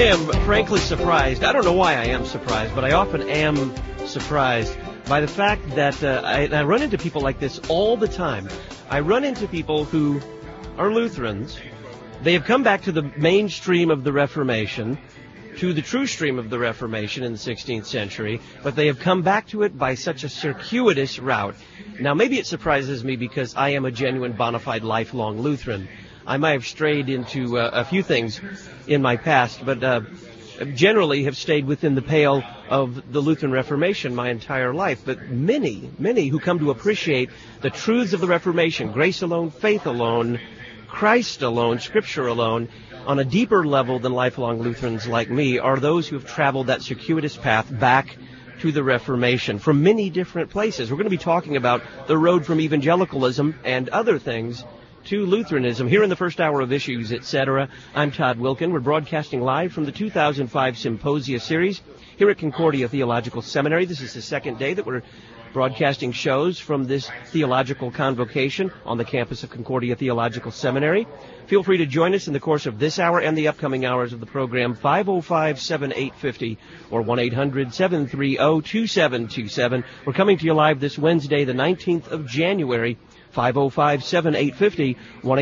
I am frankly surprised. I don't know why I am surprised, but I often am surprised by the fact that I run into people like this all the time. I run into people who are Lutherans. They have come back to the mainstream of the Reformation, to the true stream of the Reformation in the 16th century, but they have come back to it by such a circuitous route. Now, maybe it surprises me because I am a genuine, bona fide, lifelong Lutheran. I might have strayed into a few things in my past, but generally have stayed within the pale of the Lutheran Reformation my entire life. But many who come to appreciate the truths of the Reformation, grace alone, faith alone, Christ alone, Scripture alone, on a deeper level than lifelong Lutherans like me, are those who have traveled that circuitous path back to the Reformation from many different places. We're going to be talking about the road from evangelicalism and other things to Lutheranism here in the first hour of Issues, Etc. I'm Todd Wilkin. We're broadcasting live from the 2005 Symposia series here at Concordia Theological Seminary. This is the second day that we're broadcasting shows from this theological convocation on the campus of Concordia Theological Seminary. Feel free to join us in the course of this hour and the upcoming hours of the program, 505-7850 or 1-800-730-2727. We're coming to you live this Wednesday, the 19th of January, 505-7850,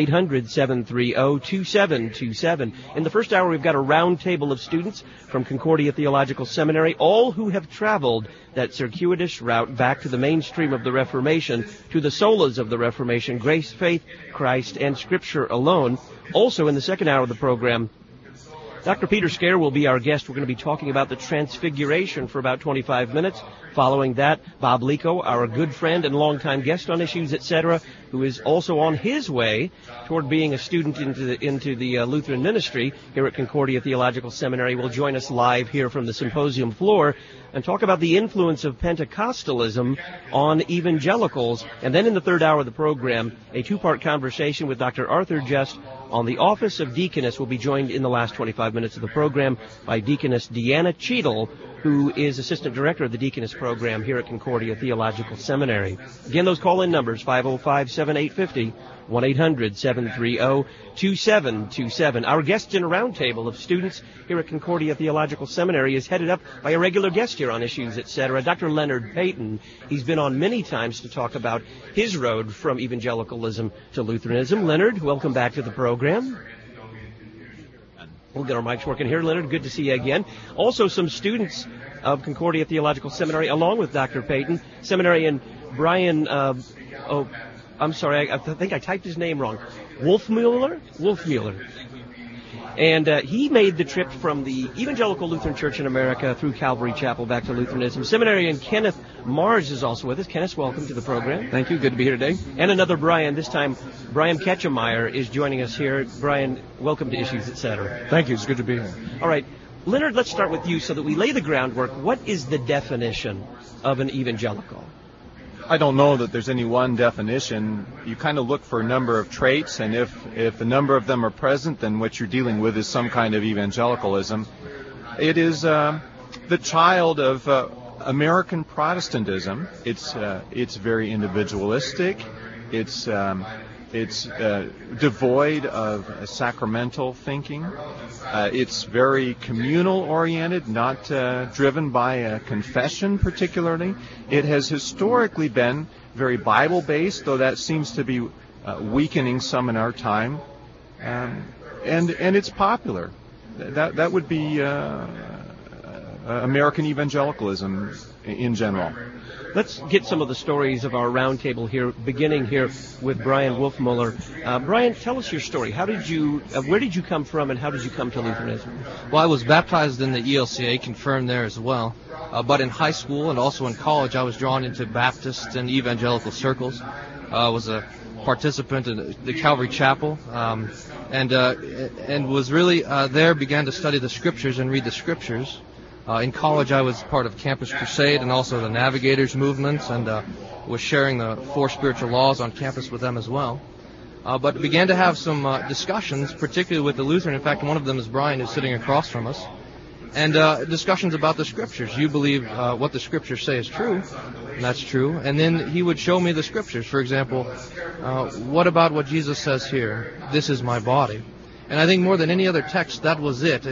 1-800-730-2727. In the first hour, we've got a round table of students from Concordia Theological Seminary, all who have traveled that circuitous route back to the mainstream of the Reformation, to the solas of the Reformation, grace, faith, Christ, and Scripture alone. Also, in the second hour of the program, Dr. Peter Scare will be our guest. We're going to be talking about the Transfiguration for about 25 minutes. Following that, Bob Lico, our good friend and longtime guest on Issues, Etc., who is also on his way toward being a student into the Lutheran ministry here at Concordia Theological Seminary, will join us live here from the symposium floor and talk about the influence of Pentecostalism on evangelicals. And then in the third hour of the program, a two-part conversation with Dr. Arthur Just on the office of deaconess. Will be joined in the last 25 minutes of the program by Deaconess Deanna Cheadle, who is Assistant Director of the Deaconess Program here at Concordia Theological Seminary. Again, those call-in numbers, 505-7850, 1-800-730-2727. Our guest in a roundtable of students here at Concordia Theological Seminary is headed up by a regular guest here on Issues, Etc., Dr. Leonard Payton. He's been on many times to talk about his road from evangelicalism to Lutheranism. Leonard, welcome back to the program. We'll get our mics working here, Leonard. Good to see you again. Also, some students of Concordia Theological Seminary, along with Dr. Payton, seminarian Brian, I'm sorry, I think I typed his name wrong. Wolfmueller. And he made the trip from the Evangelical Lutheran Church in America through Calvary Chapel back to Lutheranism. Seminarian Kenneth Mars is also with us. Kenneth, welcome to the program. Thank you. Good to be here today. And another Brian, this time Brian Ketchemeyer is joining us here. Brian, welcome to Issues, Etc. Thank you. It's good to be here. All right. Leonard, let's start with you so that we lay the groundwork. What is the definition of an evangelical? I don't know that there's any one definition. You kind of look for a number of traits, and if a number of them are present, then what you're dealing with is some kind of evangelicalism. It is the child of American Protestantism. It's very individualistic. It's devoid of sacramental thinking. It's very communal-oriented, not driven by a confession particularly. It has historically been very Bible-based, though that seems to be weakening some in our time. And it's popular. That would be American evangelicalism in general. Let's get some of the stories of our roundtable here, beginning here with Brian Wolfmueller. Brian, tell us your story. Where did you come from, and how did you come to Lutheranism? Well, I was baptized in the ELCA, confirmed there as well. But in high school and also in college, I was drawn into Baptist and evangelical circles. I was a participant in the Calvary Chapel, and was really there, began to study the Scriptures and read the Scriptures. In college, I was part of Campus Crusade and also the Navigators movements, and was sharing the 4 spiritual laws on campus with them as well. But began to have some discussions, particularly with the Lutheran. In fact, one of them is Brian, who's sitting across from us. And discussions about the Scriptures. You believe what the Scriptures say is true, and that's true. And then he would show me the Scriptures. For example, what about what Jesus says here? This is my body. And I think more than any other text, that was it.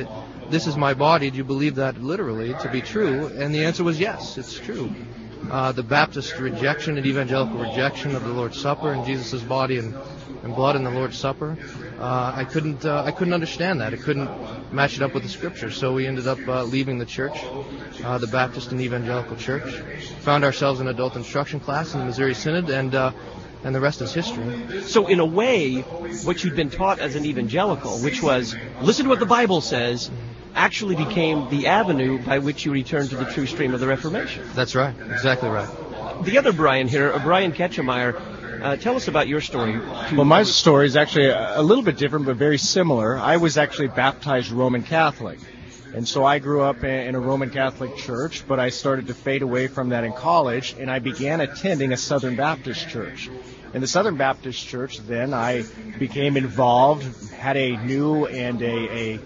this is my body. Do you believe that literally to be true? And the answer was yes, it's true. The Baptist rejection and evangelical rejection of the Lord's Supper and Jesus' body and blood in the Lord's Supper, I couldn't understand that. I couldn't match it up with the Scripture. So we ended up leaving the church, the Baptist and Evangelical Church. Found ourselves in adult instruction class in the Missouri Synod, and the rest is history. So in a way, what you'd been taught as an evangelical, which was listen to what the Bible says, actually became the avenue by which you returned to the true stream of the Reformation. That's right. Exactly right. The other Brian here, Brian Ketchemeyer, tell us about your story. Well, my story is actually a little bit different, but very similar. I was actually baptized Roman Catholic. And so I grew up in a Roman Catholic church, but I started to fade away from that in college, and I began attending a Southern Baptist church. In the Southern Baptist church, then, I became involved, had a new and a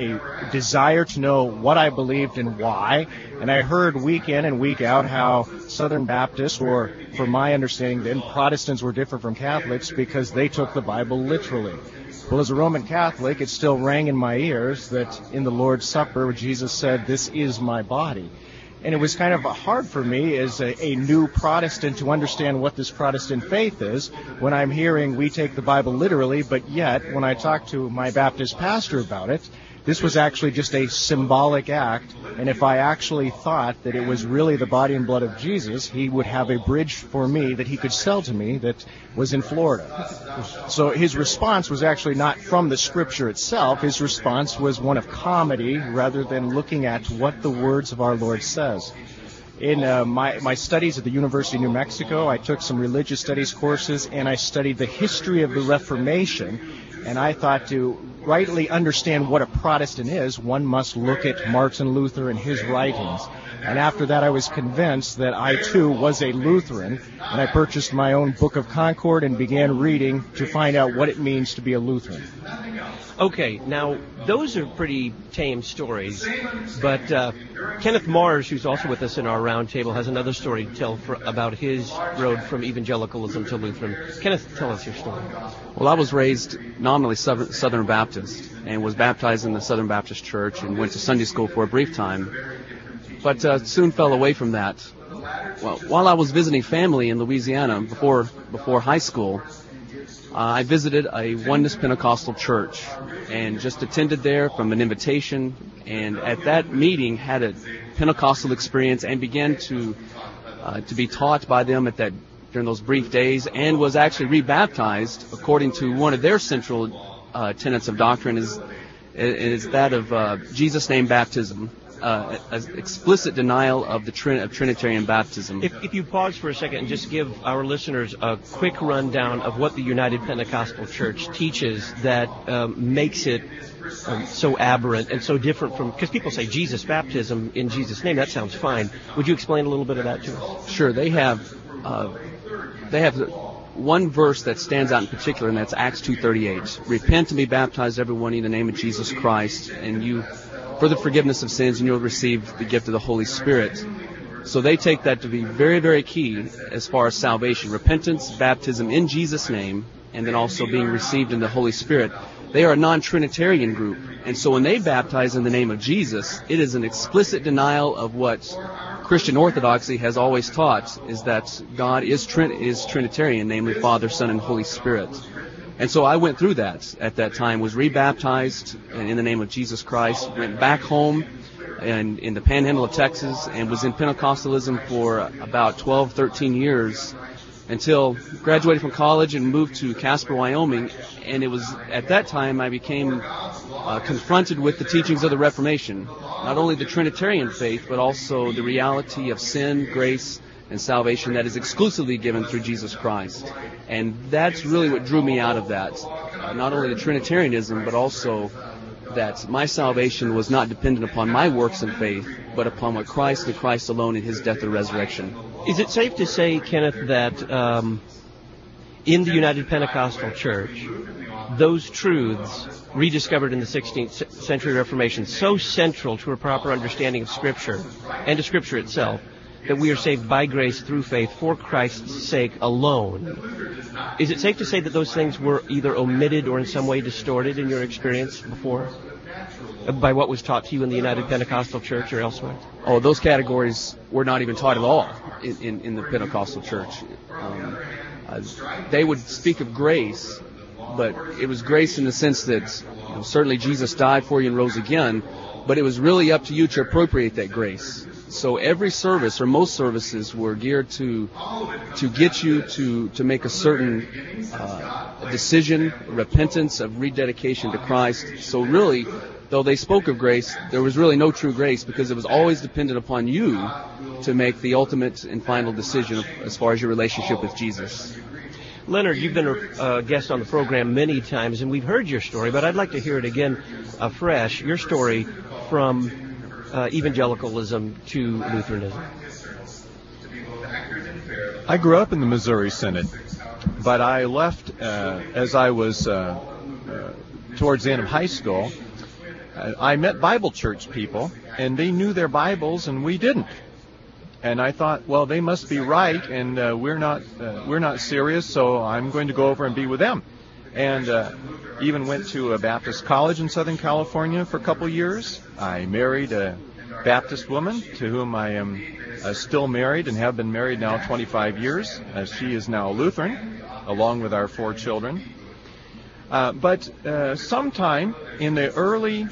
desire to know what I believed and why. And I heard week in and week out how Southern Baptists, or for my understanding then, Protestants were different from Catholics because they took the Bible literally. Well, as a Roman Catholic, it still rang in my ears that in the Lord's Supper, Jesus said, "This is my body." And it was kind of hard for me as a new Protestant to understand what this Protestant faith is when I'm hearing we take the Bible literally, but yet when I talk to my Baptist pastor about it, this was actually just a symbolic act, and if I actually thought that it was really the body and blood of Jesus, he would have a bridge for me that he could sell to me that was in Florida. So his response was actually not from the Scripture itself. His response was one of comedy rather than looking at what the words of our Lord says. In my studies at the University of New Mexico, I took some religious studies courses, and I studied the history of the Reformation. And I thought to rightly understand what a Protestant is, one must look at Martin Luther and his writings. And after that, I was convinced that I, too, was a Lutheran, and I purchased my own Book of Concord and began reading to find out what it means to be a Lutheran. Okay, now, those are pretty tame stories, but Kenneth Mars, who's also with us in our roundtable, has another story to tell about his road from evangelicalism to Lutheran. Kenneth, tell us your story. Well, I was raised nominally Southern Baptist and was baptized in the Southern Baptist Church and went to Sunday school for a brief time, but soon fell away from that. Well, while I was visiting family in Louisiana before high school, I visited a Oneness Pentecostal church and just attended there from an invitation, and at that meeting had a Pentecostal experience and began to be taught by them during those brief days, and was actually rebaptized according to one of their central tenets of doctrine is that of Jesus' name baptism. An explicit denial of the Trinitarian baptism. If you pause for a second and just give our listeners a quick rundown of what the United Pentecostal Church teaches that makes it so aberrant and so different from, because people say Jesus baptism in Jesus' name, that sounds fine. Would you explain a little bit of that to us? Sure. They have one verse that stands out in particular, and that's Acts 2:38. Repent and be baptized, everyone, in the name of Jesus Christ, and you for the forgiveness of sins, and you'll receive the gift of the Holy Spirit. So they take that to be very, very key as far as salvation. Repentance, baptism in Jesus' name, and then also being received in the Holy Spirit. They are a non-Trinitarian group, and so when they baptize in the name of Jesus, it is an explicit denial of what Christian orthodoxy has always taught, is that God is Trinitarian, namely Father, Son, and Holy Spirit. And so I went through that at that time, was rebaptized in the name of Jesus Christ, went back home in the panhandle of Texas, and was in Pentecostalism for about 12, 13 years until graduated from college and moved to Casper, Wyoming. And it was at that time I became confronted with the teachings of the Reformation, not only the Trinitarian faith, but also the reality of sin, grace, and salvation that is exclusively given through Jesus Christ. And that's really what drew me out of that. Not only the Trinitarianism, but also that my salvation was not dependent upon my works and faith, but upon what Christ and Christ alone in his death and resurrection. Is it safe to say, Kenneth, that in the United Pentecostal Church, those truths rediscovered in the 16th century Reformation, so central to a proper understanding of Scripture and to Scripture itself, that we are saved by grace through faith for Christ's sake alone. Is it safe to say that those things were either omitted or in some way distorted in your experience before? by what was taught to you in the United Pentecostal Church or elsewhere? Oh, those categories were not even taught at all in the Pentecostal Church. They would speak of grace, but it was grace in the sense that certainly Jesus died for you and rose again, but it was really up to you to appropriate that grace. So every service, or most services, were geared to get you to make a certain decision, repentance, of rededication to Christ. So really, though they spoke of grace, there was really no true grace, because it was always dependent upon you to make the ultimate and final decision as far as your relationship with Jesus. Leonard, you've been a guest on the program many times, and we've heard your story, but I'd like to hear it again afresh, your story from evangelicalism to Lutheranism. I grew up in the Missouri Synod, but I left as I was towards the end of high school. I met Bible church people, and they knew their Bibles, and we didn't. And I thought, well, they must be right, and we're not serious, so I'm going to go over and be with them. And even went to a Baptist college in Southern California for a couple years. I married a Baptist woman to whom I am still married and have been married now 25 years. She is now Lutheran, along with our 4 children. But sometime in the early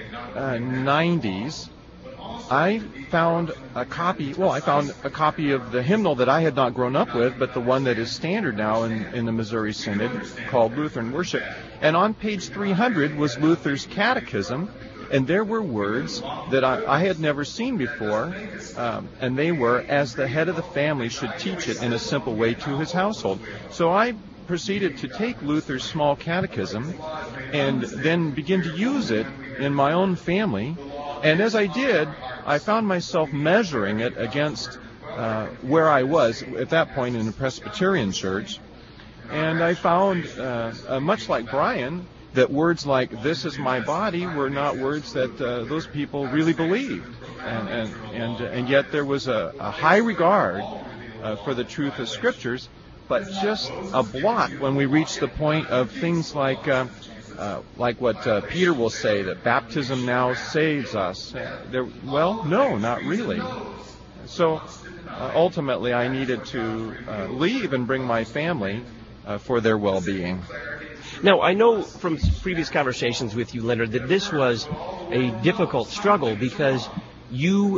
90s, I found a copy of the hymnal that I had not grown up with, but the one that is standard now in the Missouri Synod, called Lutheran Worship. And on page 300 was Luther's Catechism, and there were words that I had never seen before, and they were, as the head of the family should teach it in a simple way to his household. So I proceeded to take Luther's small catechism and then begin to use it in my own family. And as I did, I found myself measuring it against where I was at that point in a Presbyterian church. And I found, much like Brian, that words like "this is my body" were not words that those people really believed. And yet there was a high regard for the truth of Scriptures, but just a blot when we reach the point of things like what Peter will say, that baptism now saves us. Well, no, not really. So ultimately I needed to leave and bring my family for their well-being. Now, I know from previous conversations with you, Leonard, that this was a difficult struggle because you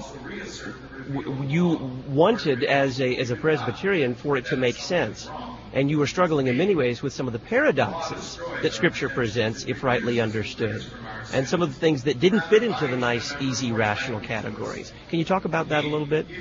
wanted, as a Presbyterian, for it to make sense. And you were struggling in many ways with some of the paradoxes that Scripture presents, if rightly understood, and some of the things that didn't fit into the nice, easy, rational categories. Can you talk about that a little bit?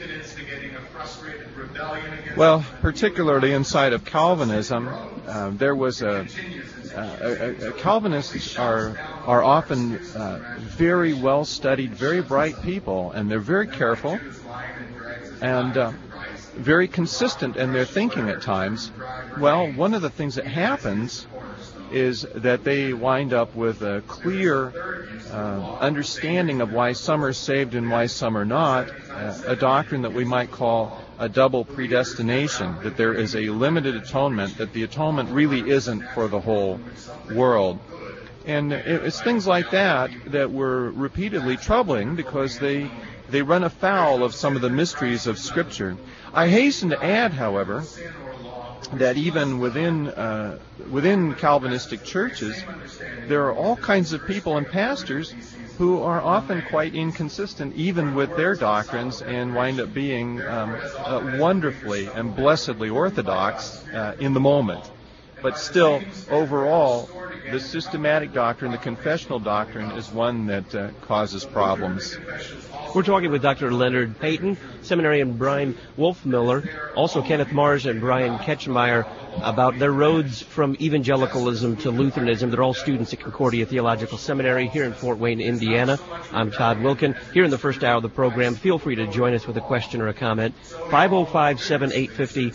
Well, particularly inside of Calvinism, there was Calvinists are often very well-studied, very bright people, and they're very careful and very consistent in their thinking at times. Well, one of the things that happens is that they wind up with a clear understanding of why some are saved and why some are not, a doctrine that we might call a double predestination, that there is a limited atonement, that the atonement really isn't for the whole world. And it's things like that that were repeatedly troubling because they run afoul of some of the mysteries of Scripture. I hasten to add, however, that even within Calvinistic churches, there are all kinds of people and pastors who are often quite inconsistent even with their doctrines and wind up being wonderfully and blessedly orthodox in the moment. But still, overall, the systematic doctrine, the confessional doctrine, is one that causes problems. We're talking with Dr. Leonard Payton, seminarian Brian Wolfmiller, also Kenneth Mars and Brian Ketchmeyer, about their roads from evangelicalism to Lutheranism. They're all students at Concordia Theological Seminary here in Fort Wayne, Indiana. I'm Todd Wilkin. Here in the first hour of the program, feel free to join us with a question or a comment. 505-7850,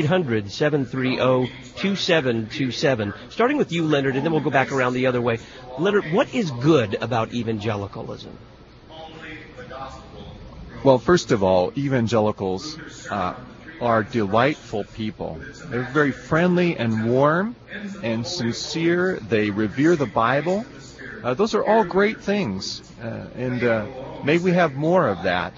1-800-730-2727. Starting with you, Leonard, and then we'll go back around the other way. Leonard, what is good about evangelicalism? Well, first of all, evangelicals are delightful people. They're very friendly and warm and sincere. They revere the Bible. Those are all great things, and may we have more of that.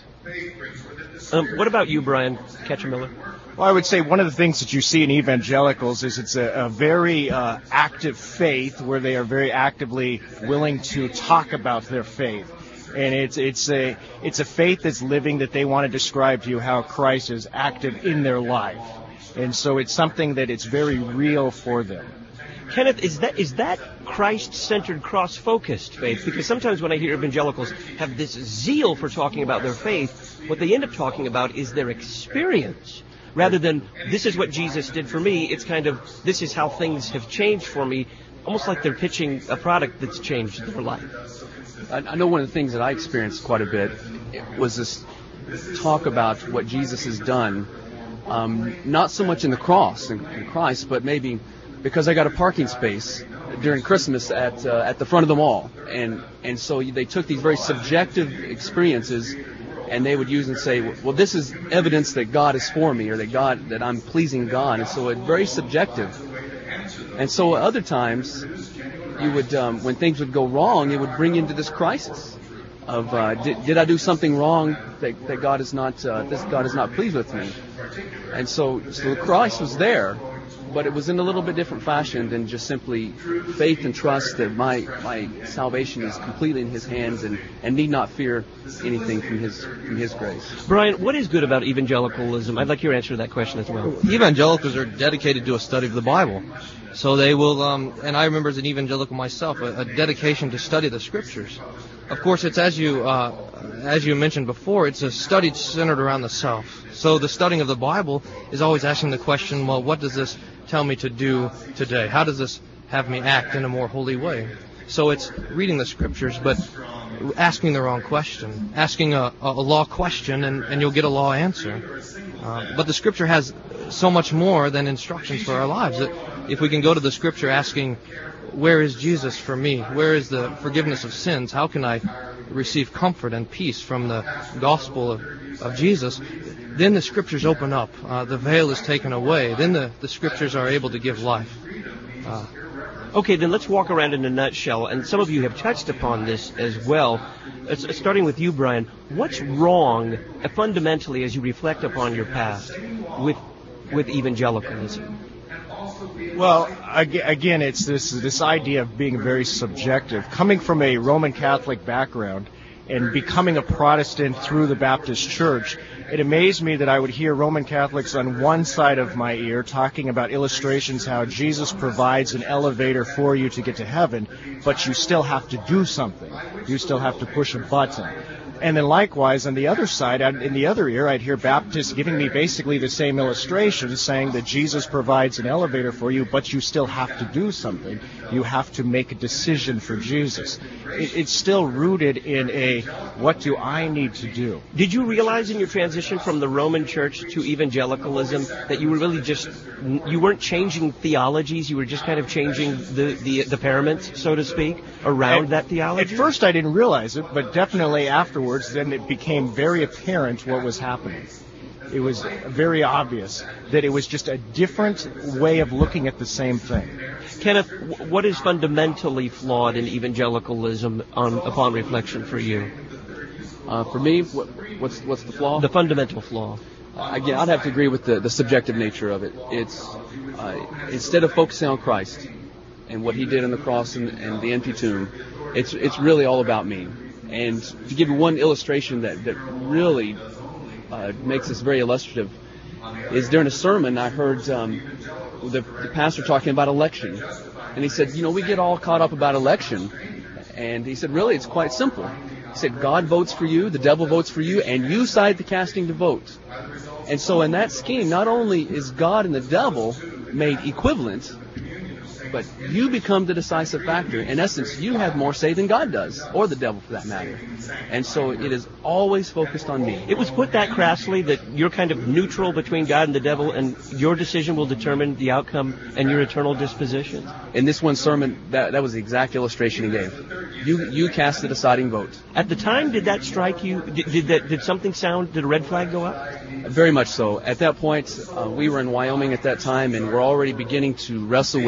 What about you, Brian Ketchum-Miller? Well, I would say one of the things that you see in evangelicals is it's a very active faith where they are very actively willing to talk about their faith. And it's a faith that's living, that they want to describe to you how Christ is active in their life. And so it's something that it's very real for them. Kenneth, is that Christ-centered, cross-focused faith? Because sometimes when I hear evangelicals have this zeal for talking about their faith, what they end up talking about is their experience. Rather than, this is what Jesus did for me, it's kind of, this is how things have changed for me, almost like they're pitching a product that's changed their life. I know one of the things that I experienced quite a bit was this talk about what Jesus has done, not so much in the cross in Christ, but maybe because I got a parking space during Christmas at the front of the mall, and so they took these very subjective experiences, and they would use and say, well, this is evidence that God is for me, or that I'm pleasing God, and so it's very subjective. And so other times, you would, when things would go wrong, it would bring you into this crisis of did I do something wrong that God is not God is not pleased with me, and so Christ was there, but it was in a little bit different fashion than just simply faith and trust that my salvation is completely in His hands and need not fear anything from His grace. Brian, what is good about evangelicalism? I'd like your answer to that question as well. Evangelicals are dedicated to a study of the Bible. So they will, and I remember as an evangelical myself, a dedication to study the Scriptures. Of course, it's as you mentioned before, it's a study centered around the self. So the studying of the Bible is always asking the question, well, what does this tell me to do today? How does this have me act in a more holy way? So it's reading the Scriptures, but asking the wrong question. Asking a law question, and you'll get a law answer. But the Scripture has so much more than instructions for our lives. If we can go to the Scripture asking, where is Jesus for me? Where is the forgiveness of sins? How can I receive comfort and peace from the gospel of Jesus? Then the Scriptures open up. The veil is taken away. Then the Scriptures are able to give life. Okay, then let's walk around in a nutshell, and some of you have touched upon this as well. Starting with you, Brian, what's wrong fundamentally as you reflect upon your past with evangelicalism? Well, again, it's this idea of being very subjective. Coming from a Roman Catholic background and becoming a Protestant through the Baptist Church, it amazed me that I would hear Roman Catholics on one side of my ear talking about illustrations how Jesus provides an elevator for you to get to heaven, but you still have to do something. You still have to push a button. And then likewise, on the other side, in the other ear, I'd hear Baptists giving me basically the same illustration, saying that Jesus provides an elevator for you, but you still have to do something. You have to make a decision for Jesus. It's still rooted in a, what do I need to do? Did you realize in your transition from the Roman Church to evangelicalism that you were really you weren't changing theologies, you were just kind of changing the paraments, so to speak, around that theology? At first I didn't realize it, but definitely afterwards, then it became very apparent what was happening. It was very obvious that it was just a different way of looking at the same thing. Kenneth, what is fundamentally flawed in evangelicalism upon reflection for you? For me, what's the flaw? The fundamental flaw. Again, I'd have to agree with the subjective nature of it. It's instead of focusing on Christ and what He did on the cross and the empty tomb, it's really all about me. And to give you one illustration that really makes this very illustrative is during a sermon I heard the pastor talking about election. And he said, we get all caught up about election. And he said, really, it's quite simple. He said, God votes for you, the devil votes for you, and you decide the casting to vote. And so in that scheme, not only is God and the devil made equivalent, but you become the decisive factor. In essence, you have more say than God does, or the devil for that matter. And so it is always focused on me. It was put that crassly that you're kind of neutral between God and the devil, and your decision will determine the outcome and your eternal disposition. In this one sermon, that was the exact illustration he gave. You cast the deciding vote. At the time, did that strike you? Did something sound? Did a red flag go up? Very much so. At that point, we were in Wyoming at that time, and we're already beginning to wrestle with the Reformation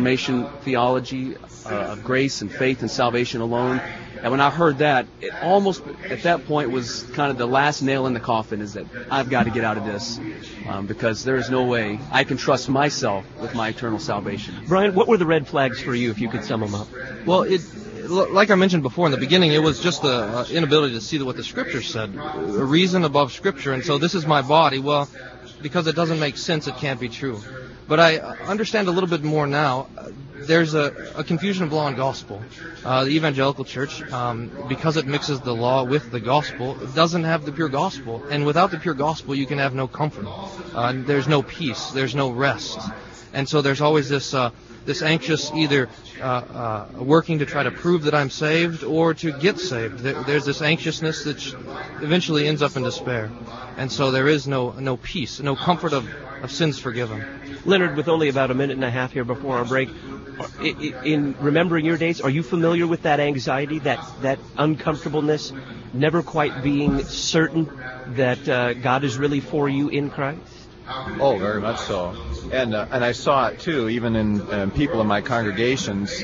Reformation theology of grace and faith and salvation alone. And when I heard that, it almost at that point was kind of the last nail in the coffin, is that I've got to get out of this because there is no way I can trust myself with my eternal salvation. Brian, what were the red flags for you, if you could sum them up? Well, like I mentioned before in the beginning, it was just the inability to see what the Scripture said, a reason above Scripture. And so this is my body. Well, because it doesn't make sense, it can't be true. But I understand a little bit more now. There's a confusion of law and gospel. The evangelical church, because it mixes the law with the gospel, it doesn't have the pure gospel. And without the pure gospel, you can have no comfort. There's no peace. There's no rest. And so there's always this anxious either working to try to prove that I'm saved or to get saved. There's this anxiousness that eventually ends up in despair. And so there is no peace, no comfort of sins forgiven. Leonard, with only about a minute and a half here before our break, in remembering your days, are you familiar with that anxiety, that uncomfortableness, never quite being certain that God is really for you in Christ? Oh, very much so. And I saw it too, even in people in my congregations,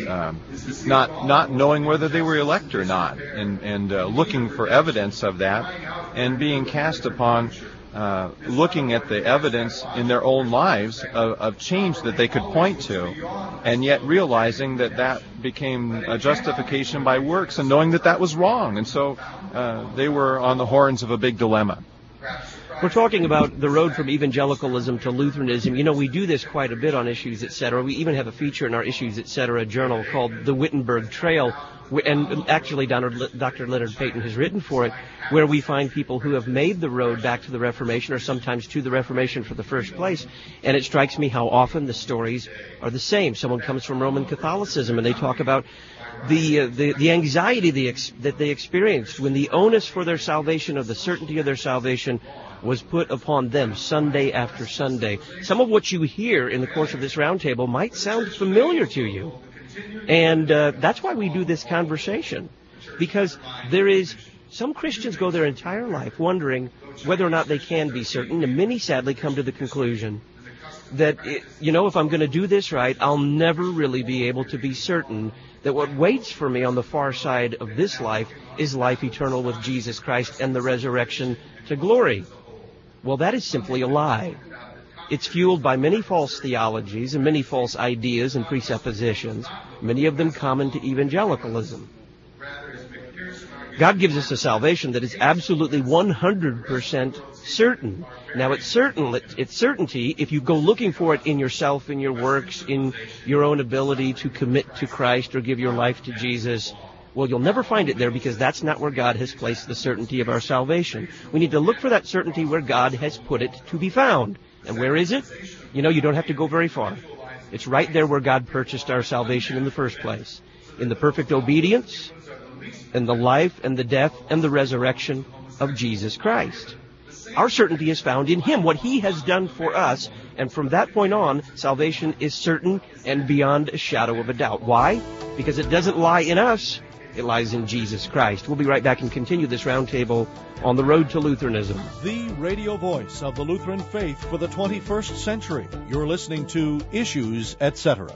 not knowing whether they were elect or not, and looking for evidence of that, and being cast upon looking at the evidence in their own lives of change that they could point to, and yet realizing that became a justification by works, and knowing that was wrong. And so they were on the horns of a big dilemma. We're talking about the road from evangelicalism to Lutheranism. You know, we do this quite a bit on Issues, Etc. We even have a feature in our Issues, Etc. journal called The Wittenberg Trail, and actually Dr. Leonard Payton has written for it, where we find people who have made the road back to the Reformation, or sometimes to the Reformation for the first place. And it strikes me how often the stories are the same. Someone comes from Roman Catholicism, and they talk about the anxiety that they experienced when the onus for their salvation, or the certainty of their salvation, was put upon them Sunday after Sunday. Some of what you hear in the course of this roundtable might sound familiar to you. And that's why we do this conversation. Because some Christians go their entire life wondering whether or not they can be certain, and many sadly come to the conclusion that, if I'm going to do this right, I'll never really be able to be certain that what waits for me on the far side of this life is life eternal with Jesus Christ and the resurrection to glory. Well, that is simply a lie. It's fueled by many false theologies and many false ideas and presuppositions, many of them common to evangelicalism. God gives us a salvation that is absolutely 100% certain. Now, it's certainty if you go looking for it in yourself, in your works, in your own ability to commit to Christ or give your life to Jesus. Well, you'll never find it there, because that's not where God has placed the certainty of our salvation. We need to look for that certainty where God has put it to be found. And where is it? You don't have to go very far. It's right there where God purchased our salvation in the first place. In the perfect obedience, in the life and the death and the resurrection of Jesus Christ. Our certainty is found in Him, what He has done for us. And from that point on, salvation is certain and beyond a shadow of a doubt. Why? Because it doesn't lie in us. It lies in Jesus Christ. We'll be right back and continue this roundtable on the road to Lutheranism. The radio voice of the Lutheran faith for the 21st century. You're listening to Issues, Etc.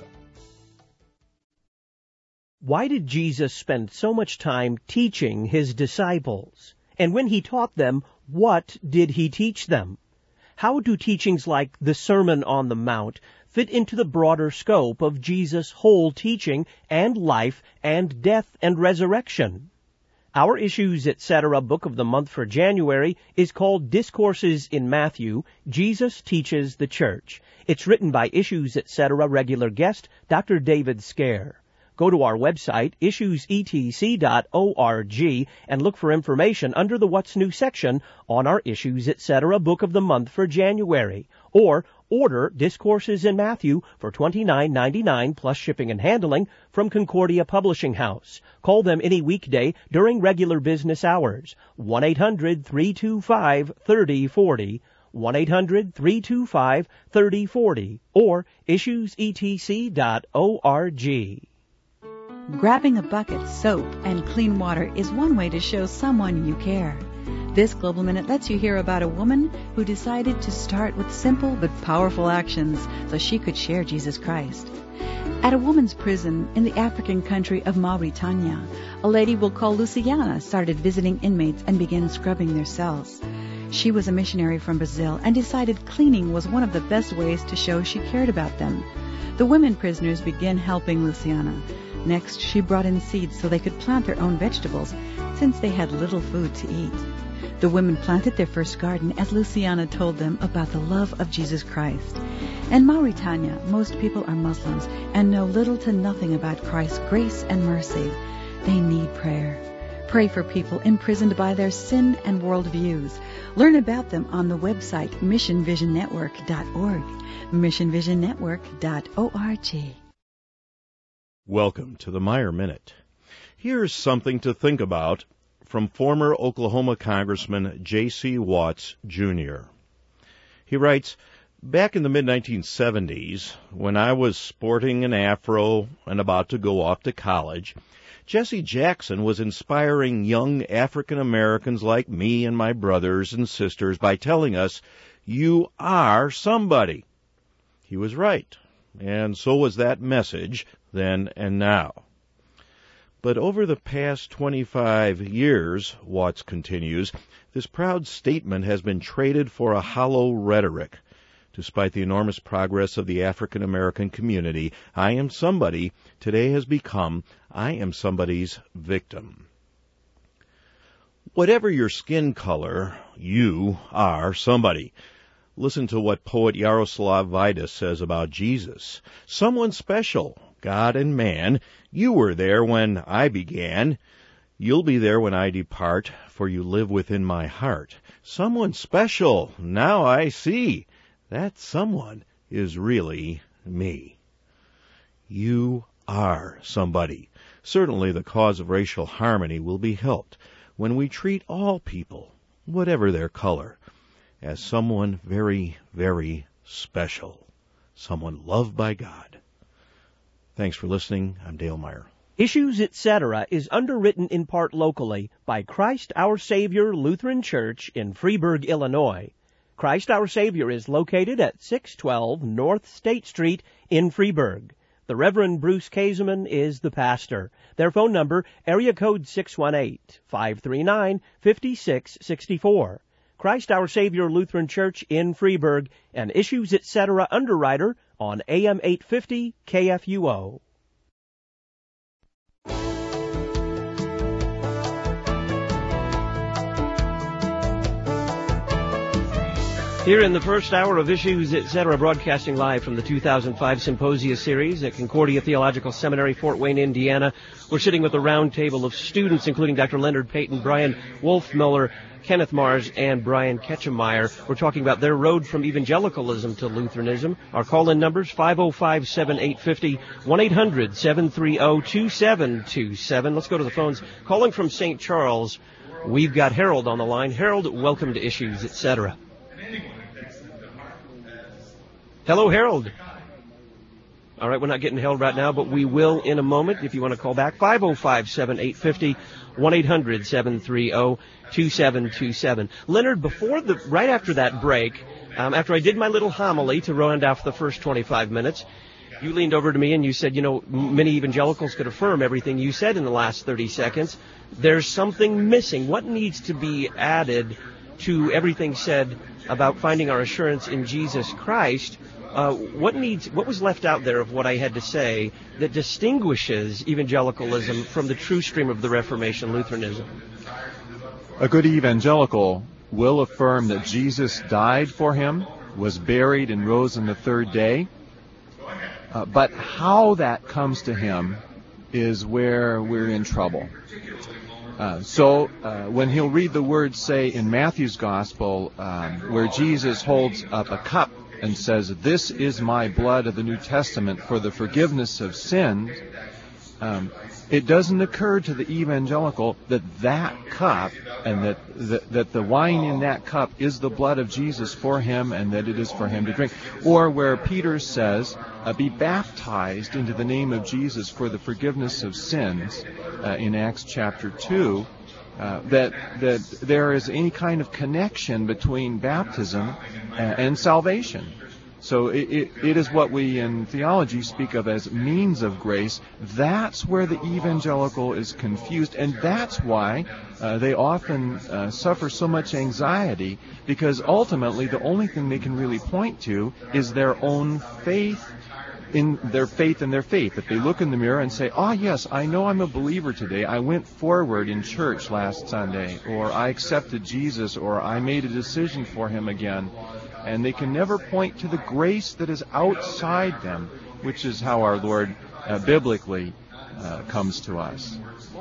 Why did Jesus spend so much time teaching His disciples? And when He taught them, what did He teach them? How do teachings like the Sermon on the Mount fit into the broader scope of Jesus' whole teaching and life and death and resurrection? Our Issues, Etc. book of the month for January is called Discourses in Matthew, Jesus Teaches the Church. It's written by Issues, Etc. regular guest Dr. David Scare. Go to our website, issuesetc.org, and look for information under the What's New section on our Issues, Etc. book of the month for January. Or order Discourses in Matthew for $29.99 plus shipping and handling from Concordia Publishing House. Call them any weekday during regular business hours. 1-800-325-3040. 1-800-325-3040. Or issuesetc.org. Grabbing a bucket, soap, and clean water is one way to show someone you care. This Global Minute lets you hear about a woman who decided to start with simple but powerful actions so she could share Jesus Christ. At a woman's prison in the African country of Mauritania, a lady we'll call Luciana started visiting inmates and began scrubbing their cells. She was a missionary from Brazil and decided cleaning was one of the best ways to show she cared about them. The women prisoners began helping Luciana. Next, she brought in seeds so they could plant their own vegetables, since they had little food to eat. The women planted their first garden as Luciana told them about the love of Jesus Christ. In Mauritania, most people are Muslims and know little to nothing about Christ's grace and mercy. They need prayer. Pray for people imprisoned by their sin and worldviews. Learn about them on the website missionvisionnetwork.org. missionvisionnetwork.org. Welcome to the Meyer Minute. Here's something to think about from former Oklahoma Congressman J.C. Watts, Jr. He writes, "Back in the mid-1970s, when I was sporting an afro and about to go off to college, Jesse Jackson was inspiring young African Americans like me and my brothers and sisters by telling us, 'You are somebody.' He was right, and so was that message then and now. But over the past 25 years, Watts continues, this proud statement has been traded for a hollow rhetoric. Despite the enormous progress of the African American community, I am somebody today has become, I am somebody's victim." Whatever your skin color, you are somebody. Listen to what poet Yaroslav Vidas says about Jesus. "Someone special, God and man, you were there when I began. You'll be there when I depart, for you live within my heart. Someone special, now I see. That someone is really me." You are somebody. Certainly the cause of racial harmony will be helped when we treat all people, whatever their color, as someone very, very special, someone loved by God. Thanks for listening. I'm Dale Meyer. Issues, Etc. is underwritten in part locally by Christ Our Savior Lutheran Church in Freeburg, Illinois. Christ Our Savior is located at 612 North State Street in Freeburg. The Reverend Bruce Kaseman is the pastor. Their phone number, area code 618-539-5664. Christ Our Savior Lutheran Church in Freeburg, and Issues, Etc. underwriter on AM 850 KFUO. Here in the first hour of Issues, Etc., broadcasting live from the 2005 Symposia Series at Concordia Theological Seminary, Fort Wayne, Indiana. We're sitting with a round table of students, including Dr. Leonard Payton, Brian Wolfmiller, Kenneth Mars, and Brian Ketchemeyer. We're talking about their road from evangelicalism to Lutheranism. Our call-in numbers, 505-7850, 1-800-730-2727. Let's go to the phones. Calling from St. Charles, we've got Harold on the line. Harold, welcome to Issues, Etc. Hello, Harold. All right, we're not getting Harold right now, but we will in a moment. If you want to call back, 505-7850, 1-800-730-2727. Leonard, right after that break, after I did my little homily to round off the first 25 minutes, you leaned over to me and you said, many evangelicals could affirm everything you said in the last 30 seconds. There's something missing. What needs to be added to everything said about finding our assurance in Jesus Christ? What was left out there of what I had to say that distinguishes evangelicalism from the true stream of the Reformation, Lutheranism? A good evangelical will affirm that Jesus died for him, was buried, and rose on the third day. But how that comes to him is where we're in trouble. So when he'll read the words, say, in Matthew's Gospel, where Jesus holds up a cup and says, "This is my blood of the New Testament for the forgiveness of sins," it doesn't occur to the evangelical that cup and that the wine in that cup is the blood of Jesus for him and that it is for him to drink. Or where Peter says, "Be baptized into the name of Jesus for the forgiveness of sins," in Acts chapter 2, that there is any kind of connection between baptism and salvation. So it is what we in theology speak of as means of grace. That's where the evangelical is confused, and that's why they often suffer so much anxiety, because ultimately the only thing they can really point to is their own faith in their faith. If they look in the mirror and say, "Oh yes, I know I'm a believer today. I went forward in church last Sunday," or "I accepted Jesus," or "I made a decision for him again," and they can never point to the grace that is outside them, which is how our Lord biblically comes to us.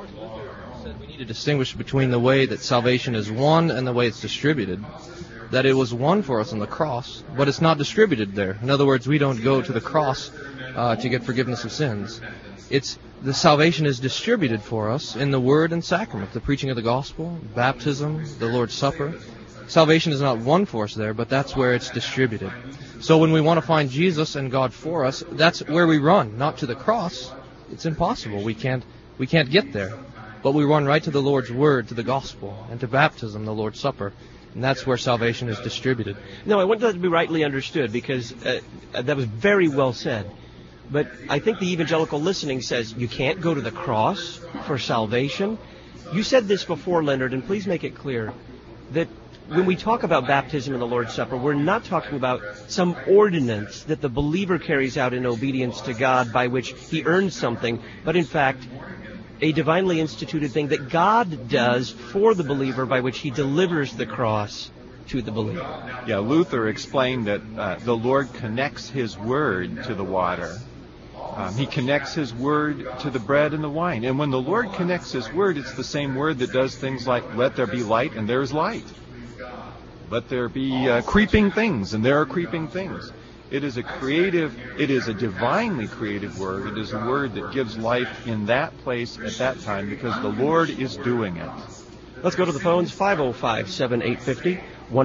We need to distinguish between the way that salvation is won and the way it's distributed. That it was won for us on the cross, but it's not distributed there. In other words, we don't go to the cross to get forgiveness of sins. The salvation is distributed for us in the word and sacrament, the preaching of the gospel, baptism, the Lord's Supper. Salvation is not won for us there, but that's where it's distributed. So when we want to find Jesus and God for us, that's where we run, not to the cross. It's impossible. We can't get there. But we run right to the Lord's word, to the gospel, and to baptism, the Lord's Supper. And that's where salvation is distributed. No, I want that to be rightly understood, because that was very well said. But I think the evangelical listening says you can't go to the cross for salvation. You said this before, Leonard, and please make it clear that when we talk about baptism and the Lord's Supper, we're not talking about some ordinance that the believer carries out in obedience to God by which he earns something, but in fact a divinely instituted thing that God does for the believer by which he delivers the cross to the believer. Yeah, Luther explained that the Lord connects his word to the water. He connects his word to the bread and the wine. And when the Lord connects his word, it's the same word that does things like, let there be light, and there's light. Let there be creeping things, and there are creeping things. It is a divinely creative word. It is a word that gives life in that place at that time, because the Lord is doing it. Let's go to the phones, 505-7850,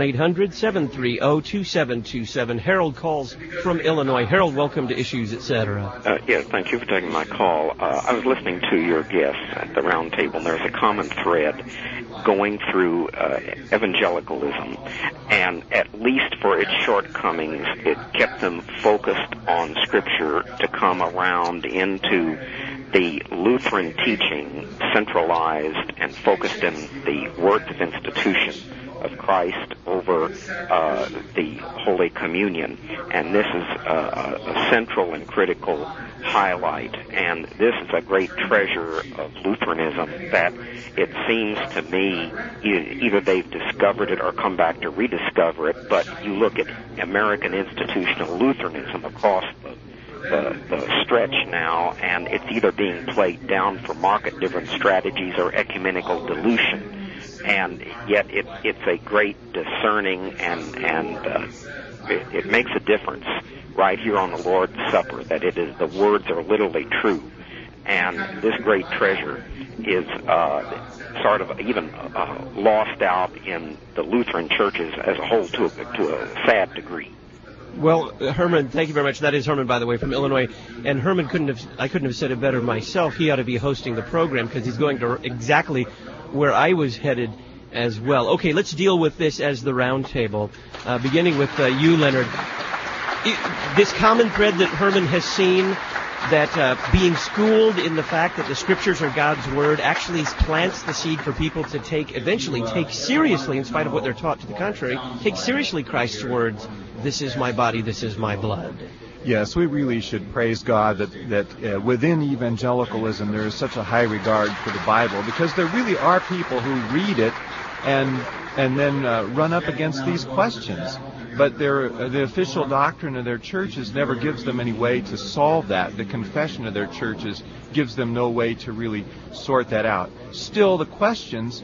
1-800-730-2727. Harold calls from Illinois. Harold, welcome to Issues, Etc. Yes, thank you for taking my call. I was listening to your guests at the round table, and there's a common thread going through evangelicalism, and at least for its shortcomings, it kept them focused on Scripture to come around into the Lutheran teaching, centralized and focused in the words of institution of Christ over the Holy Communion. And this is a central and critical highlight. And this is a great treasure of Lutheranism that it seems to me either they've discovered it or come back to rediscover it. But you look at American institutional Lutheranism across the stretch now, and it's either being played down for market-driven strategies or ecumenical dilution. And yet it's a great discerning, and it makes a difference right here on the Lord's Supper, that it is, the words are literally true. And this great treasure is sort of even lost out in the Lutheran churches as a whole to a sad degree. Well, Herman, thank you very much. That is Herman, by the way, from Illinois. And Herman I couldn't have said it better myself. He ought to be hosting the program, because he's going to exactly where I was headed as well. Okay, let's deal with this as the round table, beginning with you, Leonard. This common thread that Herman has seen, that being schooled in the fact that the Scriptures are God's Word actually plants the seed for people to eventually take seriously, in spite of what they're taught to the contrary, take seriously Christ's words, this is my body, this is my blood. Yes, we really should praise God that within evangelicalism there is such a high regard for the Bible, because there really are people who read it and then run up against these questions. But the official doctrine of their churches never gives them any way to solve that. The confession of their churches gives them no way to really sort that out. Still, the questions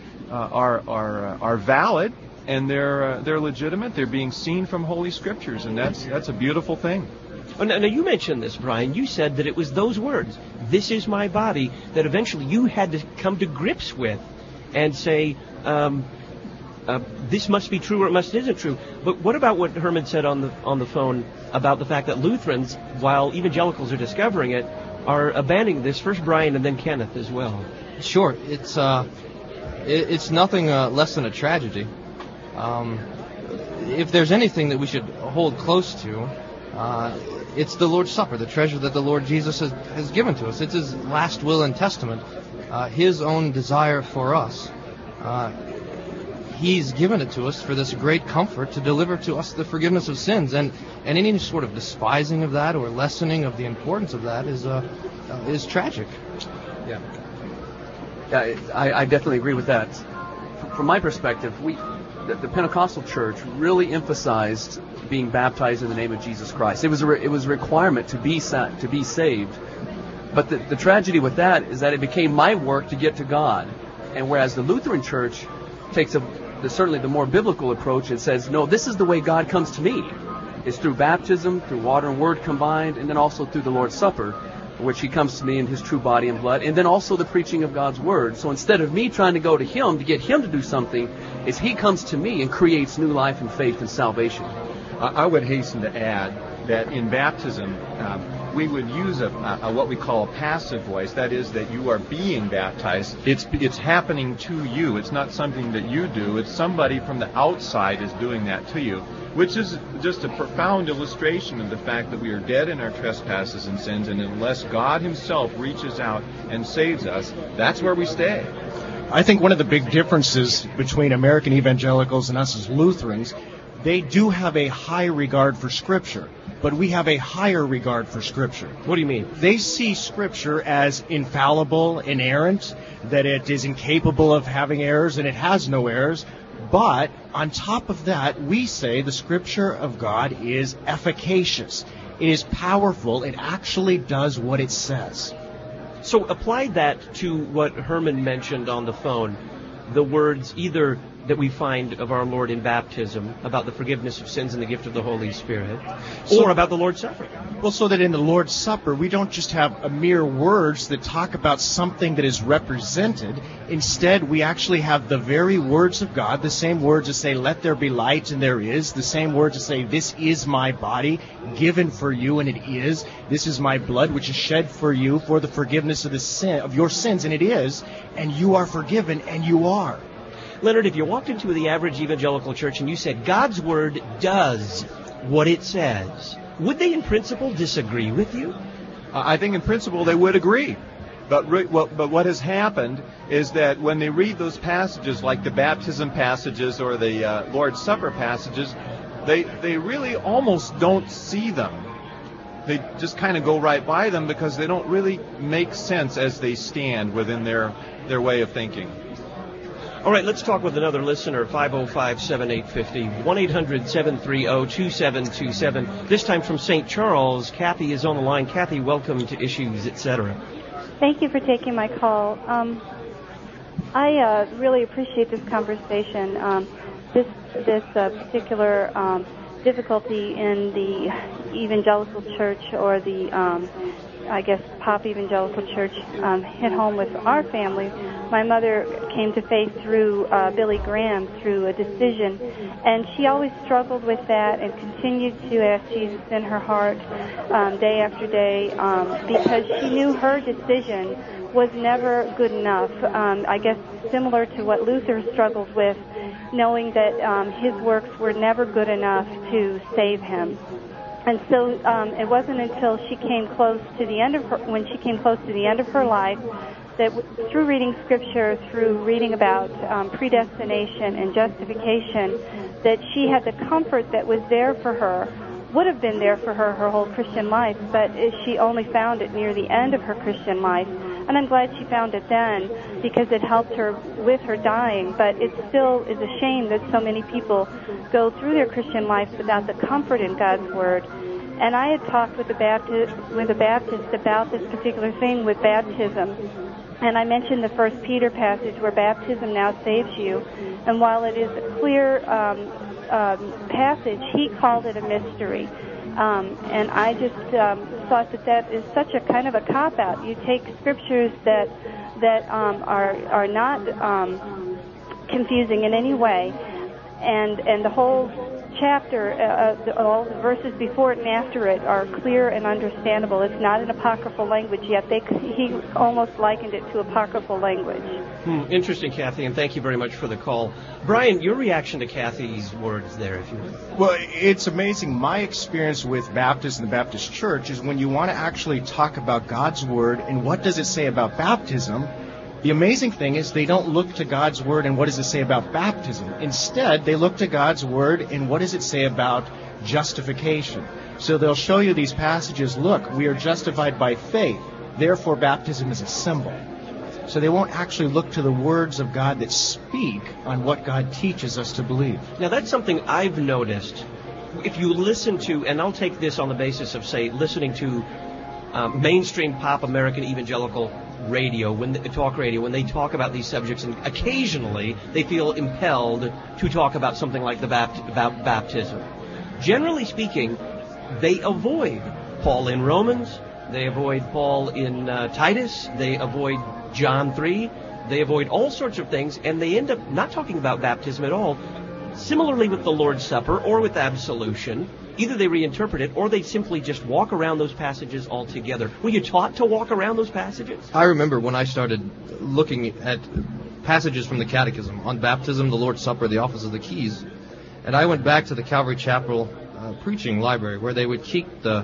are valid, and they're legitimate. They're being seen from Holy Scriptures, and that's a beautiful thing. Oh, now you mentioned this, Brian. You said that it was those words, "This is my body," that eventually you had to come to grips with and say, this must be true or it isn't true. But what about what Herman said on the phone about the fact that Lutherans, while evangelicals are discovering it, are abandoning this? First Brian and then Kenneth as well. Sure, it's nothing less than a tragedy. If there's anything that we should hold close to, It's the Lord's Supper, the treasure that the Lord Jesus has given to us. It's His last will and testament, His own desire for us. He's given it to us for this great comfort to deliver to us the forgiveness of sins, and any sort of despising of that or lessening of the importance of that is tragic. Yeah, I definitely agree with that. From my perspective, the Pentecostal church really emphasized being baptized in the name of Jesus Christ. It was a requirement to be saved. But the tragedy with that is that it became my work to get to God. And whereas the Lutheran Church takes certainly the more biblical approach and says, no, this is the way God comes to me. It's through baptism, through water and word combined, and then also through the Lord's Supper, in which He comes to me in His true body and blood, and then also the preaching of God's Word. So instead of me trying to go to Him to get Him to do something, it's He comes to me and creates new life and faith and salvation. I would hasten to add that in baptism, we would use a what we call a passive voice. That is, that you are being baptized. It's happening to you. It's not something that you do. It's somebody from the outside is doing that to you, which is just a profound illustration of the fact that we are dead in our trespasses and sins, and unless God Himself reaches out and saves us, that's where we stay. I think one of the big differences between American evangelicals and us as Lutherans, they do have a high regard for Scripture, but we have a higher regard for Scripture. What do you mean? They see Scripture as infallible, inerrant, that it is incapable of having errors, and it has no errors. But on top of that, we say the Scripture of God is efficacious. It is powerful. It actually does what it says. So apply that to what Herman mentioned on the phone, the words either that we find of our Lord in baptism about the forgiveness of sins and the gift of the Holy Spirit, or about the Lord's Supper. Well, so that in the Lord's Supper, we don't just have a mere words that talk about something that is represented. Instead, we actually have the very words of God, the same words that say, let there be light, and there is, the same words that say, this is my body given for you, and it is. This is my blood, which is shed for you for the forgiveness of your sins, and it is. And you are forgiven, and you are. Leonard, if you walked into the average evangelical church and you said, God's Word does what it says, would they in principle disagree with you? I think in principle they would agree. But what has happened is that when they read those passages, like the baptism passages or the Lord's Supper passages, they really almost don't see them. They just kind of go right by them because they don't really make sense as they stand within their way of thinking. All right, let's talk with another listener, 505-7850, 1-800-730-2727. This time from St. Charles, Kathy is on the line. Kathy, welcome to Issues, etc. Thank you for taking my call. I really appreciate this conversation. This particular difficulty in the evangelical church, or the pop evangelical church, hit home with our family. My mother came to faith through Billy Graham, through a decision, and she always struggled with that and continued to ask Jesus in her heart day after day, because she knew her decision was never good enough. I guess similar to what Luther struggled with, knowing that his works were never good enough to save him. And so it wasn't until she came close to the end of her life, that through reading Scripture, through reading about predestination and justification, that she had the comfort that was there for her, would have been there for her whole Christian life, but she only found it near the end of her Christian life. And I'm glad she found it then, because it helped her with her dying. But it still is a shame that so many people go through their Christian life without the comfort in God's Word. And I had talked with a Baptist about this particular thing with baptism. And I mentioned the 1 Peter passage where baptism now saves you. And while it is a clear passage, he called it a mystery. And I just thought that is such a kind of a cop-out. You take scriptures that are not confusing in any way, and the whole chapter, all the verses before it and after it are clear and understandable. It's not an apocryphal language yet. He almost likened it to apocryphal language. Interesting, Kathy, and thank you very much for the call. Brian, your reaction to Kathy's words there, if you would. Well, it's amazing. My experience with Baptists and the Baptist Church is when you want to actually talk about God's Word and what does it say about baptism, the amazing thing is they don't look to God's Word and what does it say about baptism. Instead, they look to God's Word and what does it say about justification. So they'll show you these passages, look, we are justified by faith, therefore baptism is a symbol. So they won't actually look to the words of God that speak on what God teaches us to believe. Now, that's something I've noticed. If you listen to, and I'll take this on the basis of, say, listening to mainstream pop American evangelical radio, talk radio, when they talk about these subjects, and occasionally they feel impelled to talk about something like about baptism. Generally speaking, they avoid Paul in Romans, they avoid Paul in Titus, they avoid John 3, they avoid all sorts of things, and they end up not talking about baptism at all. Similarly with the Lord's Supper or with absolution, either they reinterpret it or they simply just walk around those passages altogether. Were you taught to walk around those passages? I remember when I started looking at passages from the Catechism on baptism, the Lord's Supper, the office of the keys, and I went back to the Calvary Chapel preaching library where they would keep the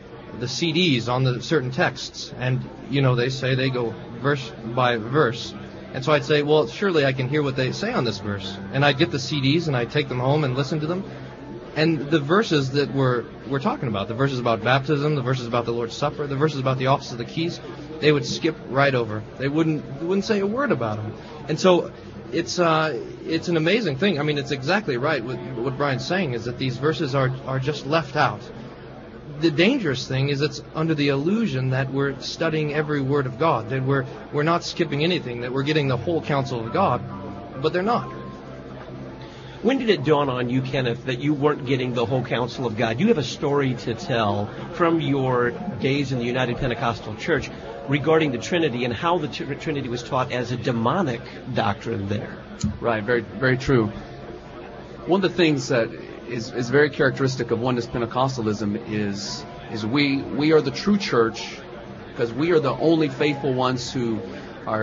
CDs on the certain texts, and they say they go verse by verse, and so I'd say, well, surely I can hear what they say on this verse, and I'd get the CDs and I'd take them home and listen to them, and the verses that we're talking about, the verses about baptism, the verses about the Lord's Supper, the verses about the office of the keys, they would skip right over. They wouldn't say a word about them, and so it's an amazing thing. I mean, it's exactly right. What Brian's saying is that these verses are just left out. The dangerous thing is it's under the illusion that we're studying every word of God, that we're not skipping anything, that we're getting the whole counsel of God, but they're not. When did it dawn on you, Kenneth, that you weren't getting the whole counsel of God? You have a story to tell from your days in the United Pentecostal Church regarding the Trinity and how the Trinity was taught as a demonic doctrine there. Right, very, very true. One of the things that is very characteristic of oneness Pentecostalism is we are the true church because we are the only faithful ones who are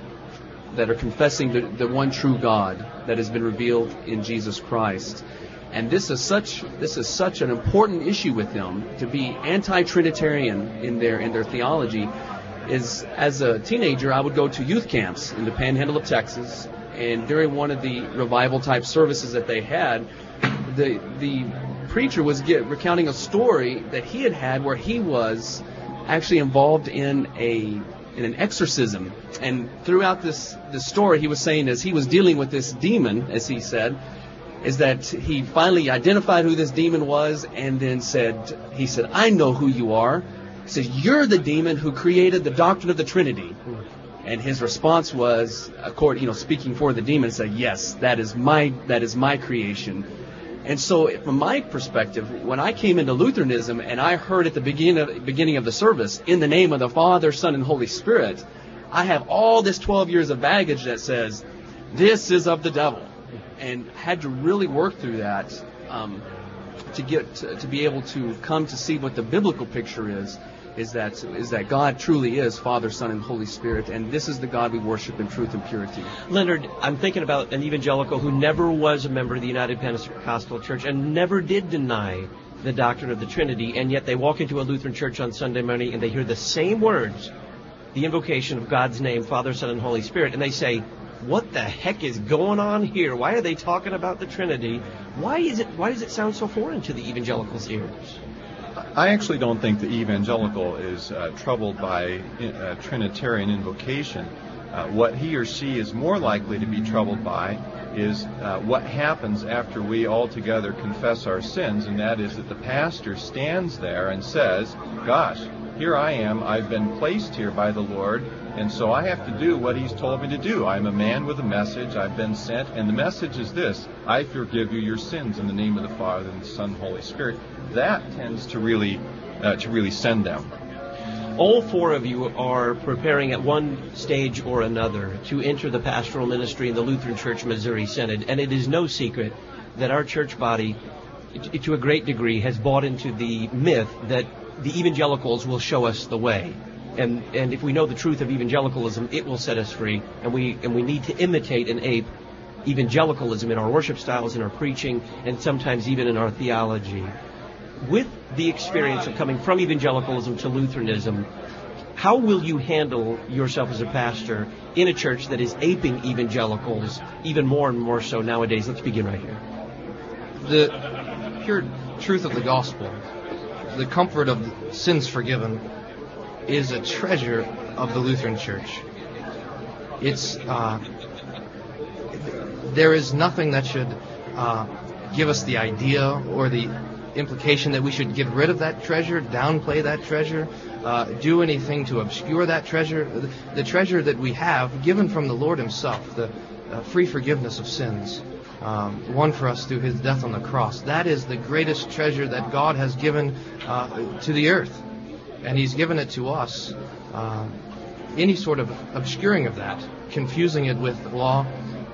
confessing the one true God that has been revealed in Jesus Christ. And this is such an important issue with them, to be anti-Trinitarian in their theology. Is, as a teenager, I would go to youth camps in the Panhandle of Texas, and during one of the revival type services that they had, the preacher was recounting a story that he had where he was actually involved in an exorcism. And throughout this story, he was saying, as he was dealing with this demon, as he said, is that he finally identified who this demon was, and then he said, I know who you are. He says, you're the demon who created the doctrine of the Trinity. And his response was, speaking for the demon, said, yes, that is my creation. And so from my perspective, when I came into Lutheranism and I heard at the beginning of the service, in the name of the Father, Son, and Holy Spirit, I have all this 12 years of baggage that says, this is of the devil. And had to really work through that to be able to come to see what the biblical picture is that God truly is Father, Son, and Holy Spirit, and this is the God we worship in truth and purity. Leonard, I'm thinking about an evangelical who never was a member of the United Pentecostal Church and never did deny the doctrine of the Trinity, and yet they walk into a Lutheran church on Sunday morning and they hear the same words, the invocation of God's name, Father, Son, and Holy Spirit, and they say, what the heck is going on here? Why are they talking about the Trinity? Why does it sound so foreign to the evangelicals' ears? I actually don't think the evangelical is troubled by Trinitarian invocation. What he or she is more likely to be troubled by is what happens after we all together confess our sins, and that is that the pastor stands there and says, gosh, here I am, I've been placed here by the Lord, and so I have to do what he's told me to do. I'm a man with a message, I've been sent, and the message is this: I forgive you your sins in the name of the Father, and the Son, and Holy Spirit. That tends to really send them. All four of you are preparing at one stage or another to enter the pastoral ministry in the Lutheran Church Missouri Synod, and it is no secret that our church body to a great degree, has bought into the myth that the evangelicals will show us the way. And if we know the truth of evangelicalism, it will set us free. And we need to imitate and ape evangelicalism in our worship styles, in our preaching, and sometimes even in our theology. With the experience of coming from evangelicalism to Lutheranism, how will you handle yourself as a pastor in a church that is aping evangelicals even more and more so nowadays? Let's begin right here. The pure truth of the gospel, the comfort of sins forgiven, is a treasure of the Lutheran Church. It's there is nothing that should give us the idea or the implication that we should get rid of that treasure, downplay that treasure, do anything to obscure that treasure. The treasure that we have, given from the Lord Himself, the free forgiveness of sins, won for us through His death on the cross. That is the greatest treasure that God has given to the earth, and He's given it to us. Any sort of obscuring of that, confusing it with law,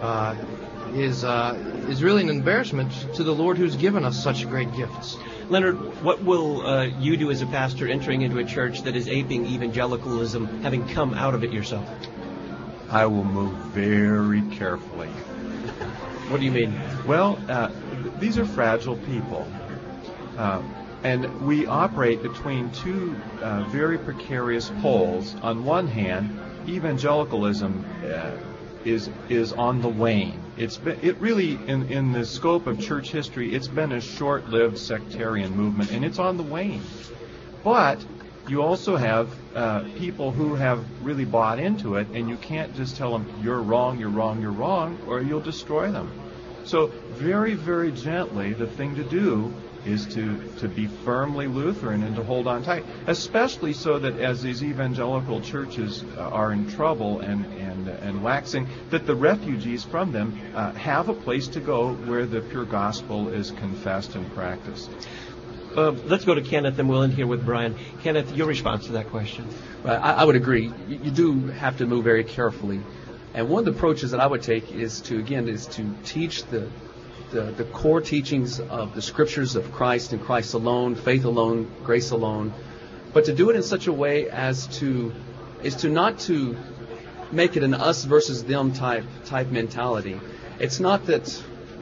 is really an embarrassment to the Lord who's given us such great gifts. Leonard, what will you do as a pastor entering into a church that is aping evangelicalism, having come out of it yourself? I will move very carefully. What do you mean? Well, these are fragile people. And we operate between two very precarious poles. On one hand, evangelicalism is on the wane. It really, in the scope of church history, it's been a short-lived sectarian movement, and it's on the wane. But you also have people who have really bought into it, and you can't just tell them, you're wrong, you're wrong, you're wrong, or you'll destroy them. So very, very gently, the thing to do is to be firmly Lutheran and to hold on tight, especially so that as these evangelical churches are in trouble and waxing, that the refugees from them have a place to go where the pure gospel is confessed and practiced. Let's go to Kenneth, and we'll end here with Brian. Kenneth, your response to that question? I would agree. You do have to move very carefully. And one of the approaches that I would take is to teach the core teachings of the Scriptures of Christ and Christ alone, faith alone, grace alone, but to do it in such a way as to not to make it an us versus them type mentality. It's not that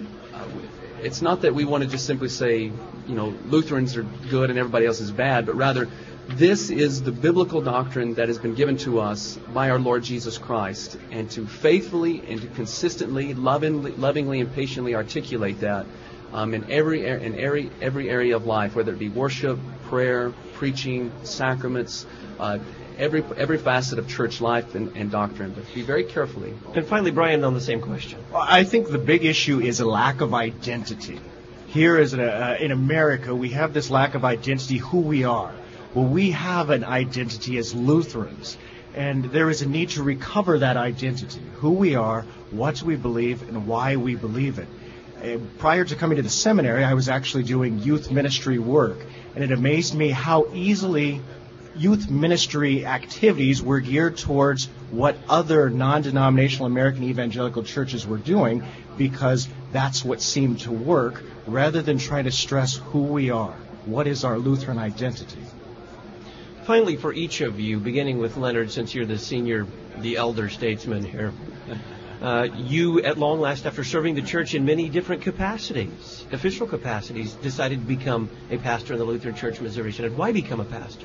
we want to just simply say, Lutherans are good and everybody else is bad, but rather this is the biblical doctrine that has been given to us by our Lord Jesus Christ, and to faithfully and to consistently, lovingly and patiently articulate that in every area of life, whether it be worship, prayer, preaching, sacraments, every facet of church life and doctrine. But be very carefully. And finally, Brian, on the same question. I think the big issue is a lack of identity. Here in America, we have this lack of identity, who we are. Well, we have an identity as Lutherans, and there is a need to recover that identity, who we are, what we believe, and why we believe it. Prior to coming to the seminary, I was actually doing youth ministry work, and it amazed me how easily youth ministry activities were geared towards what other non-denominational American evangelical churches were doing, because that's what seemed to work, rather than trying to stress who we are. What is our Lutheran identity? Finally, for each of you, beginning with Leonard, since you're the elder statesman here, you, at long last, after serving the church in many different capacities, official capacities, decided to become a pastor in the Lutheran Church of Missouri Synod. Why become a pastor?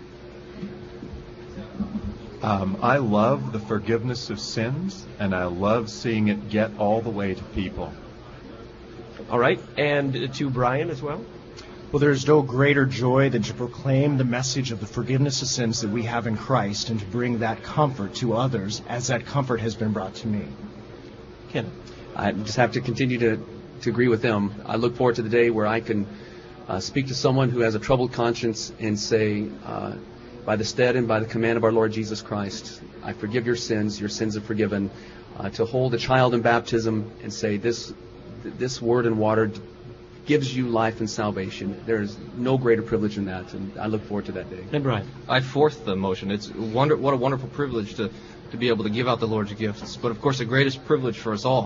I love the forgiveness of sins, and I love seeing it get all the way to people. All right, and to Brian as well? Well, there's no greater joy than to proclaim the message of the forgiveness of sins that we have in Christ, and to bring that comfort to others as that comfort has been brought to me. Ken? I just have to continue to agree with them. I look forward to the day where I can speak to someone who has a troubled conscience and say, by the stead and by the command of our Lord Jesus Christ, I forgive your sins are forgiven. To hold a child in baptism and say, this word and water gives you life and salvation. There is no greater privilege than that, and I look forward to that day. And Brian? I fourth the motion. It's what a wonderful privilege to be able to give out the Lord's gifts. But of course, the greatest privilege for us all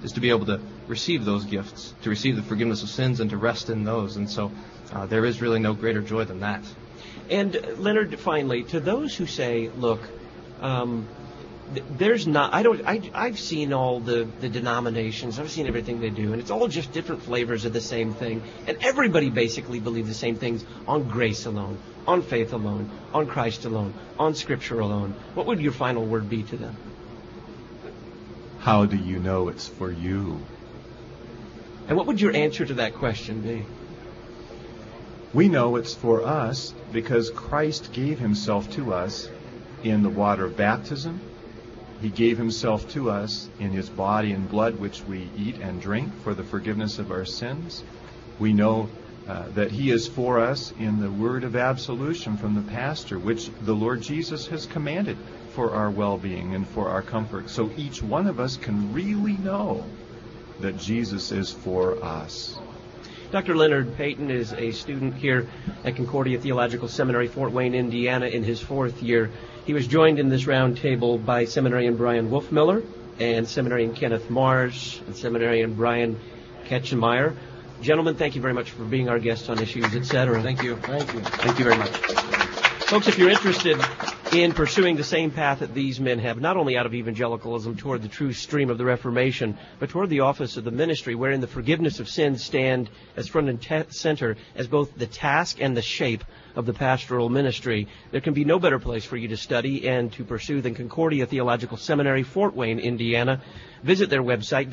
is to be able to receive those gifts, to receive the forgiveness of sins and to rest in those. And so there is really no greater joy than that. And Leonard, finally, to those who say, look, there's not, I've seen all the denominations, I've seen everything they do, and it's all just different flavors of the same thing, and everybody basically believes the same things on grace alone, on faith alone, on Christ alone, on Scripture alone. What would your final word be to them? How do you know it's for you? And what would your answer to that question be? We know it's for us because Christ gave himself to us in the water of baptism. He gave himself to us in his body and blood, which we eat and drink for the forgiveness of our sins. We know that he is for us in the word of absolution from the pastor, which the Lord Jesus has commanded for our well-being and for our comfort. So each one of us can really know that Jesus is for us. Dr. Leonard Payton is a student here at Concordia Theological Seminary, Fort Wayne, Indiana, in his 4th year. He was joined in this round table by seminarian Brian Wolfmiller and seminarian Kenneth Mars and seminarian Brian Ketchemeyer. Gentlemen, thank you very much for being our guests on Issues, Etc. Thank you. Thank you. Thank you very much. Folks, if you're interested in pursuing the same path that these men have, not only out of evangelicalism toward the true stream of the Reformation, but toward the office of the ministry, wherein the forgiveness of sins stand as front and center as both the task and the shape of the pastoral ministry, there can be no better place for you to study and to pursue than Concordia Theological Seminary, Fort Wayne, Indiana. Visit their website,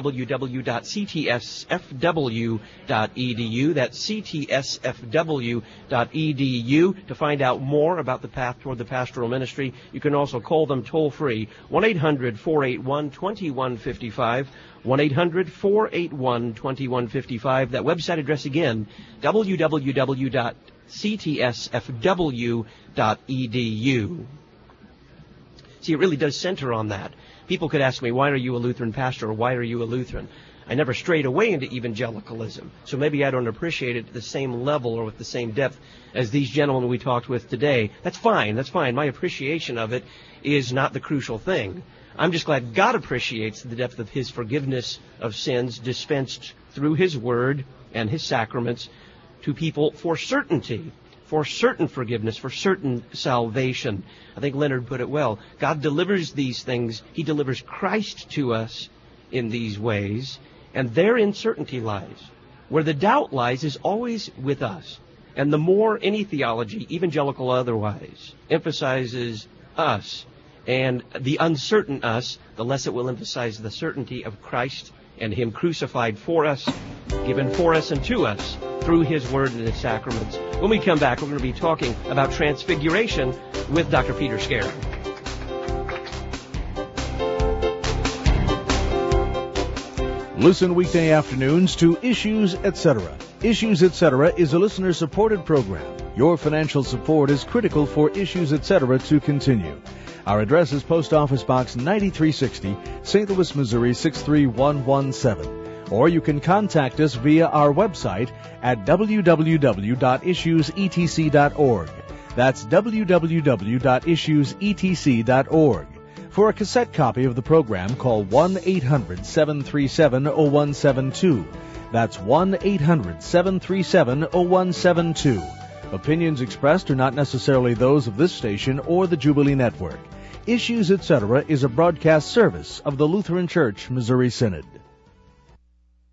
www.ctsfw.edu. That's ctsfw.edu to find out more about the path toward the pastoral ministry. You can also call them toll-free, 1-800-481-2155, 1-800-481-2155. That website address again, www.ctsfw.edu. See, it really does center on that. People could ask me, why are you a Lutheran pastor, or why are you a Lutheran? I never strayed away into evangelicalism, so maybe I don't appreciate it at the same level or with the same depth as these gentlemen we talked with today. That's fine, that's fine. My appreciation of it is not the crucial thing. I'm just glad God appreciates the depth of his forgiveness of sins dispensed through his word and his sacraments to people for certainty, for certain forgiveness, for certain salvation. I think Leonard put it well. God delivers these things. He delivers Christ to us in these ways, and therein certainty lies. Where the doubt lies is always with us. And the more any theology, evangelical or otherwise, emphasizes us and the uncertain us, the less it will emphasize the certainty of Christ and him crucified for us, given for us and to us through his word and his sacraments. When we come back, we're going to be talking about transfiguration with Dr. Peter Scarron. Listen weekday afternoons to Issues, Etc. Issues, Etc. is a listener-supported program. Your financial support is critical for Issues, Etc. to continue. Our address is Post Office Box 9360, St. Louis, Missouri 63117. Or you can contact us via our website at www.issuesetc.org. That's www.issuesetc.org. For a cassette copy of the program, call 1-800-737-0172. That's 1-800-737-0172. Opinions expressed are not necessarily those of this station or the Jubilee Network. Issues, Etc. is a broadcast service of the Lutheran Church Missouri Synod.